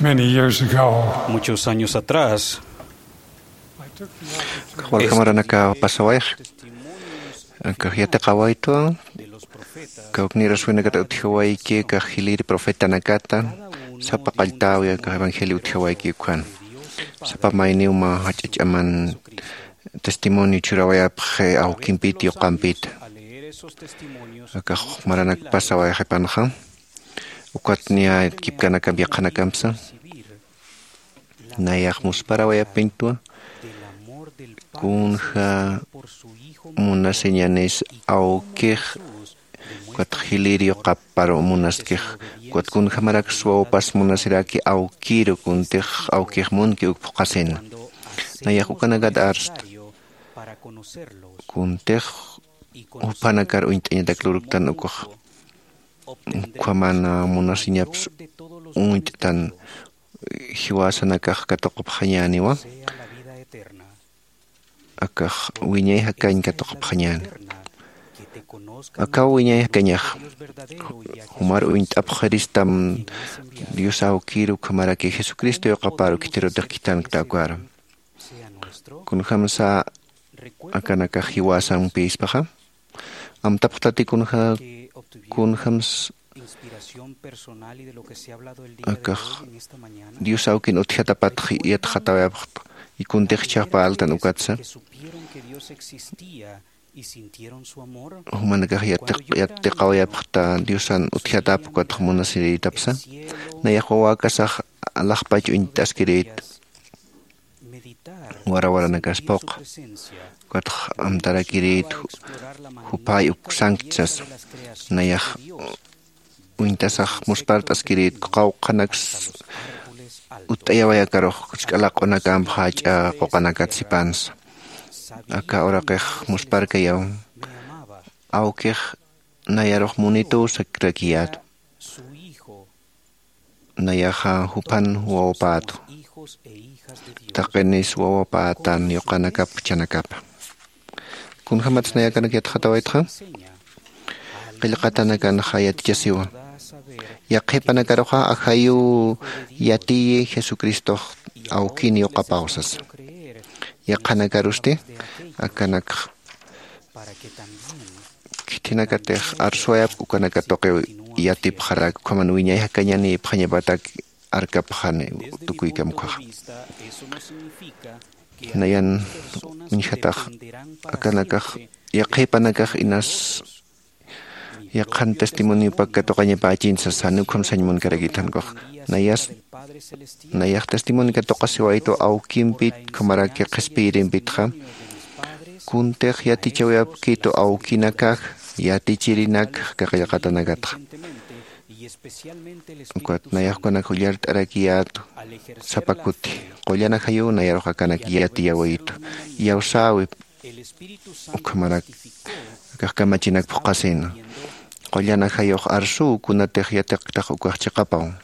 many years ago. Muchos años atrás, Wal kamaranaka pasaway. Kahiyate kawaito. Kauknira suena kata uthiwai ki kahiliri profeta nakata. Sapa kaltaw ya ka evangelio uthiwai ki kwan. Sapa maini uma hachachaman testimonio churawaya phe au kimpit yo kampit. Ka maranak pasaway hepanha. Ukatnia kipkana kambia kana kamsa. Nayak musparawaya pintua. Kunha munas señanes aukih kuat hilirio kaparo munas kih kuat kunha marak suau pas munas iraki aukiro kuntih aukih mun ki ukpukasin nayak ukanagad arst kuntih upanakar uintanya dakluruktan ukuh kuamana munas inyaps uintan hiwasanakah katokop hanyaniwa akah winyay hakain katok phanyan akaw winyay hakanyah humar uint abkharistam Dios au kiru kamara ke Jesucristo yo kaparo kitero dakitan ktakwar kun khamsa akana ka hiwasan pis paha am taptati kun khams akah Dios au kin utkhatapat khiyat khatawa y kun tekchapa altan ukatsa humanakah yatte qawaya phta Diosan uthiatap kat munasiri tapsa nayawa kasah alahpach intaskirit wara nakaspok kat amtarakirit hupai uksankchas nayah uintasah muspartaskirit qaw qanaks utayawaya karoh kalak onakam haja kokanakat sipans aka orakeh musparkayaw aukeh nayaroh munito sakrakiat nayaha hupan huwapat takenis huwapatan yokanakap chanakap kun hamats nayakanakiat khatawaitha qilqatanakan hayat jasiwa Yaqipan karoha ahayu yati Jesucristo aukini okapausas. Yaqana karuste akanak kitinakateh arsuayap ukanakatoke yati pharak kamanuinya hakanyani phanyabatak arkapkhane tukuikamkha. Nayan unhatah akanakah yaqipanakah inas Yakan testimonio pakatokanya pachin sa sanukom sanymon karagitan ko. Nayah testimonio katokasiwa ito au kimpit kamaraki kaspirin bitha. Kuntek yati chawab kito au kinakak yati chirinak kakayakatanagat. Kuat nayah ko na kulyart arakiyat sapakuti. Kulyana kayo nayaro kakanak yati yawito. Yawsawi kamarak kakamachinak pukasin. Qollana hayoq arsu kunatej yataqtaq uqaqchiqapaw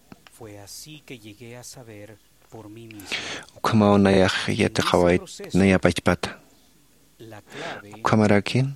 ukhamau nayaq yataqawayt nayapachpata ukhamarakin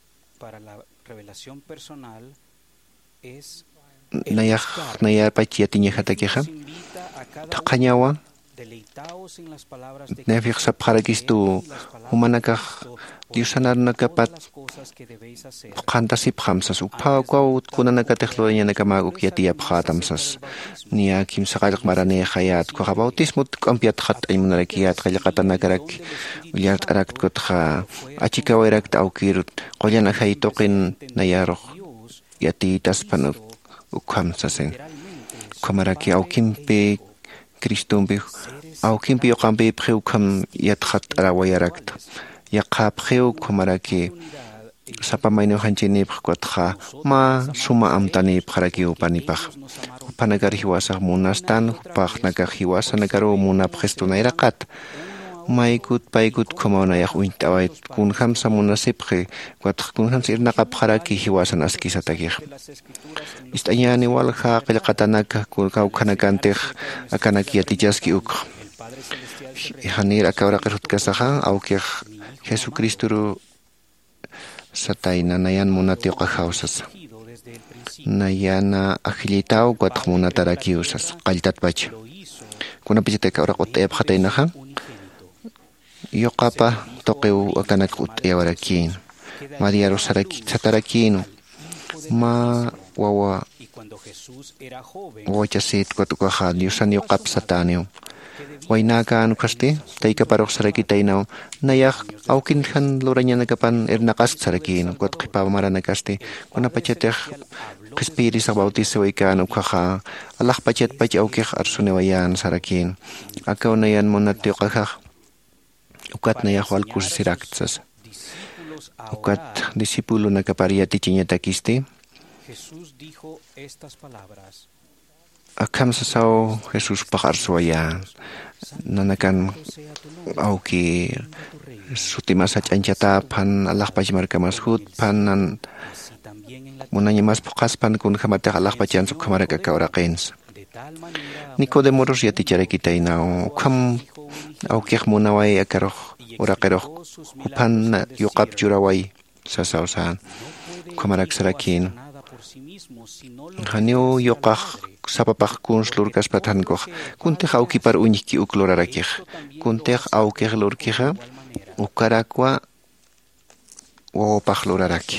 nayapach yatiñajatakiqa taqañawa nayafyaq sapqarakistu humanakaq Diusanarnakapat qantasip khamsas uphaw kunanakatehloña nakamaguk yatiyap khatamsas nia kimsaqalq marane khayat ko bautismo kampiat khat aymunarakiat qallaqatanakarak ullart arakt kotha achikawarak taukirut qollana haytoqin nayaroq yatitas panuk ukhamsasen kamaraki aukimpe Kristumbi aukimpe yoqampe pheukham yatkhat arawayarakt Yaqap kheu kumaraki sapamaino hanchini phkotha ma suma amtani pharaki upanipakh upanagari hiwasa munastan pakhnaka hiwasa nagaro muna phestuna iraqat maikut paikut kumana yaq uintawait kun khamsa munasipkhe kwat kun khams irnaqa pharaki hiwasa naskisatagih istanyani walha qilqatanaka kun kaukhanakantig akanaki yatijaski uk ihanir akawra qirutkasaha aukih Jesucristo satayna nayan munatioqa hawsas nayana agilitaw kwat munatarakiusas qalltatpacha kuna pichete ora qote bkhatainaha yoqapa toqeu akanak utewarakin María Rosaraki Satarakin ma wawa wachasit kwatukaha Diusan yoqap satanio Wainaka kasti taika parok saraki tainaw nayak aukin han loranya nagapan ernakas sarakin kwat kipa marana kasti kuna pacheteh kispiri sa bautis waikan ukhaha Allah pachet pach aukih arsune wayan sarakin akaw nayan monatyo kakah ukat nayak wal kursiraksas ukat disipulo nagaparia tichinya takisti Akam sasaw Jesus pakarsuaya nanakan auki sutimasach anchata pan Allah pajmar kamashut panan munanya mas pokas pan kun khamata Allah pajan su khamara ka kauraqens Nicodemus ya tichare kitainao kham auki munawai akaroh uraqeroh pan yuqap jurawai sasaw san khamarak sarakin Hanyo yoqah sapapaq kunslur kaspathankoq kuntej awkipar uñiki uklurarakej kuntej awkej lurkija ukarakwa wawapaq luraraki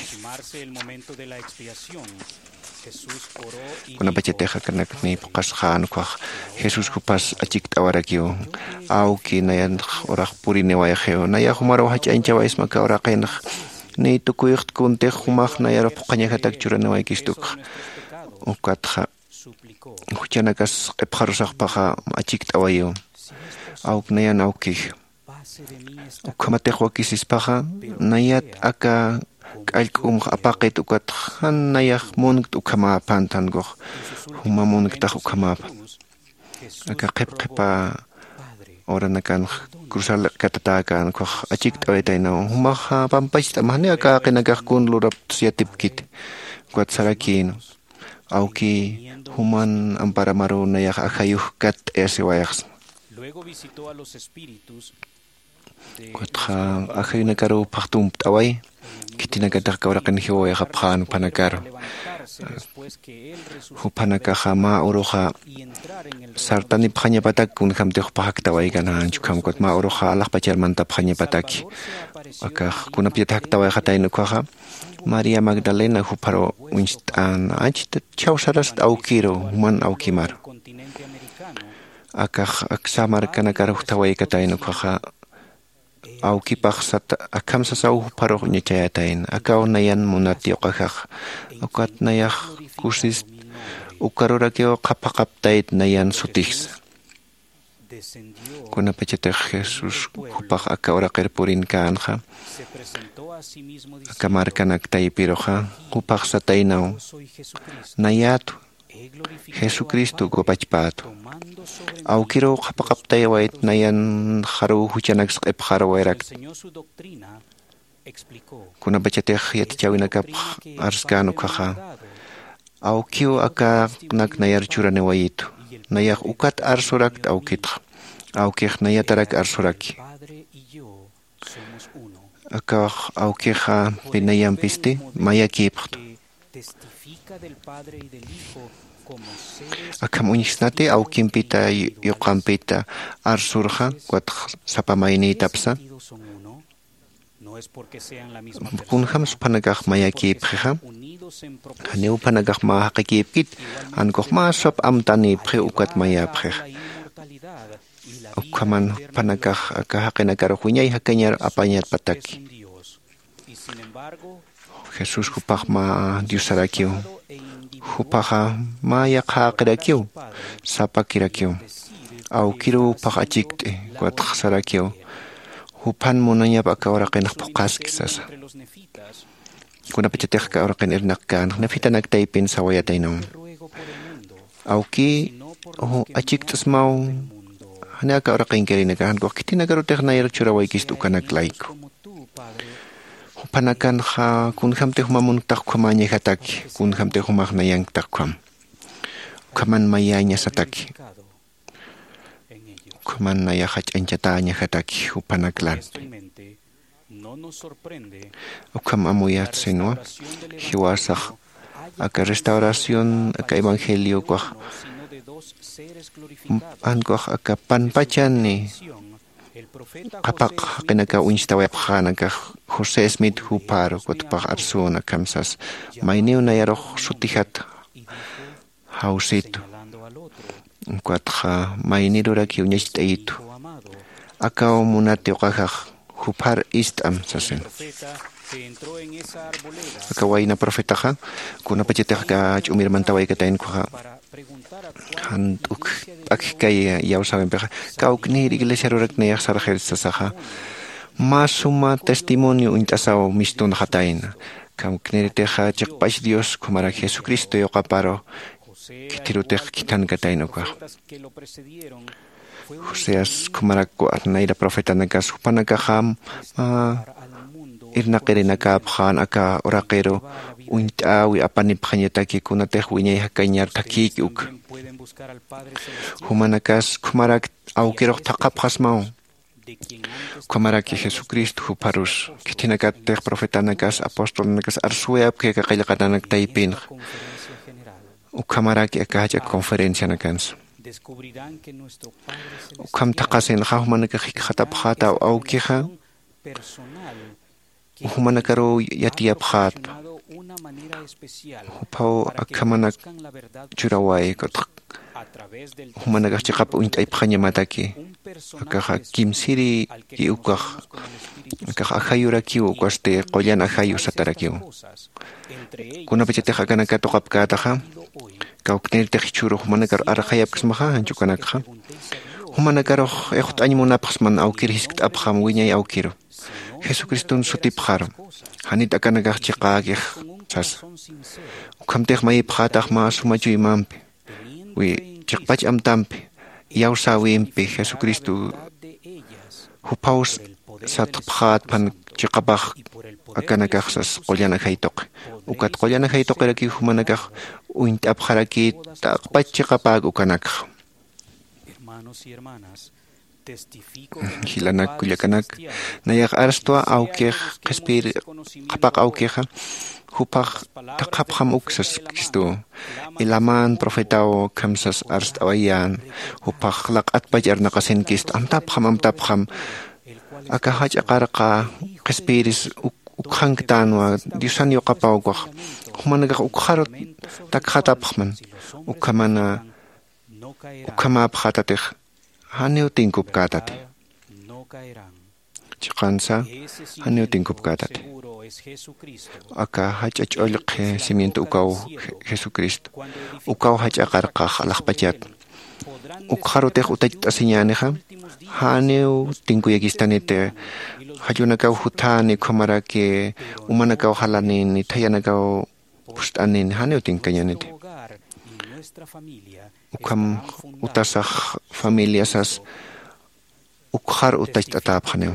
kuna pacheteja kanakni puqasqan kwaj Jesus kupas achik tawarakio awki nayan oraq purine wayajeo naya humaro hach'anchawa ismaka oraqenaj ni tukuyuq kuntej humaj nayara puqañajatak churanawaykistuk ukatja Huchanakas epjarusaqpaqa achik t'awayo awknayan awkij ukhamatej wakisispaqa nayat aka k'allk'umuq apaqit ukat han nayaq munkt ukhamapan tankuq huma munktaq ukhamapa aka qipqipa oranakan cruzar katatakan kuq achik t'awaytaynaw humaqa pampach t'amajni aka qinakaq kunlurap siatipkit kuat sarakin Auki human amparamaru nayak akayuh kat esiwayaks. Kutha akayu nakaru paktum taway kitinagadak kawrakan hiway kaphan panakar. Hupanaka ma uruha sartani phanya patak kun kamte pahak taway kanan chukam kot ma uruha Allah pacar mantap phanya patak. Aka kunapiat hak taway katay nukwaha. Maria Magdalena huparo winstan achit chawsaras aukiro human aukimar akah aksamar kanakar huktaway katayno kwaha aukipaq sat akam sasaw huparo nyachayatain akaw nayan munati okakah ukat nayak kusis ukarurakyo kapakaptayt nayan sutiks kuna pachetej Jesus hupaq akawrakir purin kaanja Akamarkanak taypiroja hupaq sataynaw nayatu Jesucristo gopachpato awkiro qhapaqaptaywayt nayan haru huchanak q'ipqarawayrak kuna pachetej yatichawinakap arskanu kaja awkiw aka nak nayar churaniwayitu nayak ukat arsurak awkitq awkij nayatarak arsuraki Akah aukeja pinayam piste maya kipcht. Akam unisnate aukimpita yokampita arsurja kuat sapamaini tapsa. Kunham spanagah maya kipja. Haneu panagah ma hakipkit ankoh ma sap amtani pre ukat maya pre. Ukaman panagah akahakenakar hunyay hakanyar apanyat pataki. Jesus hupaq ma diusarakyo. Hupaqa ma yaqhaqrakyo. Sapakirakyo. Awkiro paqachikte kuat sarakyo. Hupan munanyap akawaraqinaq puqas kisasa. Kuna pachatej kawaraqin irnaqkan nafitanak taypin sawayataynaw. Awki achiktasmaw Hanya kawaraqin karinagahan ko kitinagarutek na yarchuraway kistu kanaglayko. Hupanakan ha kun hamte humamuntak kumanya hataki kun hamte humak na yang takwam. Kaman mayanya sataki. Kaman na yahat anjatanya hataki hupanaglan. Ukam amuyat senwa hiwasak aka restauración aka evangelio kwa Ankoh akapan pachani qapak qinaka winchtawayapqanaka José Smith Huparo kutpaq arsuna kamsas mayniw nayaroq sutihat hausito kuatqa mayniruraki uñachit'ayitu akaw munati uqaqaq Hupar istam sasin akawayna profetaqa kunapachitaqqa ch'umirmantaway kuqa handuk akikay yawsawenpiqa kawknir iglesia rurakniyaq sarjel sasaqa masuma testimonio int'asaw mistuna hatayna kawkniriteqa chiqpash Dios kumarak Jesucristo yoqaparo kitirutiq kitankatayna kuqa Joseas kumarak kuarnayra profeta nakas hupanakaqam irnaqirinakapqan aka oraqero uint'awi apanipqañataki kunatej wiñay hakañar takiki uk humanakas kumarak awkiroq taqapqasmaw kumaraki Jesucristo huparus kitinakatej profeta nakas apóstol nakas arsueapke qillqananak taypin ukamaraki akaja conferencia nakans ukam taqasin humanaka hikhatapqata awkiha humanakaro yatiyapqat hupaw akamanak churaway humanakaq chiqap uint'aypqañamataki akaqa kimsiri ukaq akaqa ajayurakiw ukaste qollana ajayu satarakiw kunapachatej akanaka tuqapkataqa kawknirtej churu humanakaro arqayapkasmaqa hanchukanakaqa humanakaro equt'añimunapaqsman awkir hisk't'apqam wiñay awkiru Jesucristo sutipqar hanit akanakaq chiqakiq sas ukamtej mayipqataq ma sumachuymanpi wi chiqpach amtampi yawsawinpi Jesucristo hupaws satqpaqatpan chiqapaq akanakaq sas qollana haytoq ukat qollana haytoqiraki humanakaq uint'apqaraki taqpach chiqapaq ukanakaq hilanak kullakanak nayaq arstua awkiq qespir qapaq awkiqa hupaq taqapqam uksas Cristo ilaman profetao kamsas arstawayan hupaq laq'atpach arnaqasin Cristo amtapqam aka hach'aqarqa qespiris ukhankitanwa Diosan yoqapawkuq humanakaq ukharut takhatapqman ukamana ukamapqatatej Haneu tingkup katate. Chiqansa haneu tingkup katate. Aka hach'ach olqe simiento ukaw Jesucristo. Ukaw hach'aqarqaq alaqpachat. Ukharutej utach'asiñaniqa haneu tinkuyakistanite hayunakaw hutani khumaraki umanakaw halanini thayanakaw pust'anini haneu tinkañanite. Ukam utasaq familiasas ukhar utach'atapqanew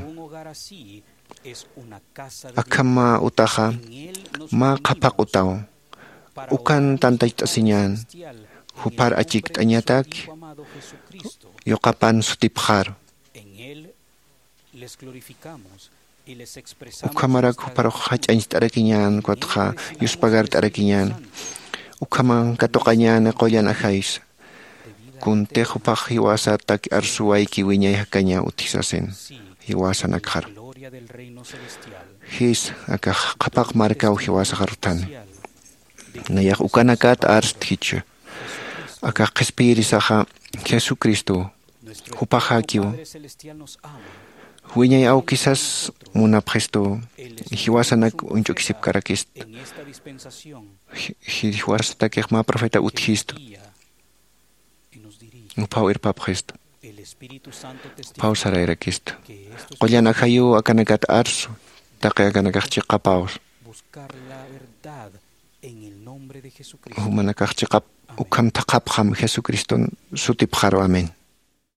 akama utaqa ma qhapaq utaw ukan tantach'asiñan hupar achikt'añatak yoqapan sutipqar ukamarak huparoq hach'anch t'arakiñan kuatqa yuspagar t'arakiñan ukaman katoqañan qollana hays kunte hupaq hiwasa tak arsuwayki wiñay hakaña utisasin hiwasa nakhar his aka qapaq markaw hiwasa qartani nayaq ukanakat arsthichu aka qespirisaqa Jesucristo hupaq hakiw wiñay awkisas munapqesto hiwasanak unchukisip karakist hiwasa takiq ma profeta uthisto upaw irpapqesto upaw sarayrakisto qollana hayu akanakat arsu taqi akanakaq chiqapaws humanakaq chiqap ukam taqapqam Jesucristo sutipqaro amen.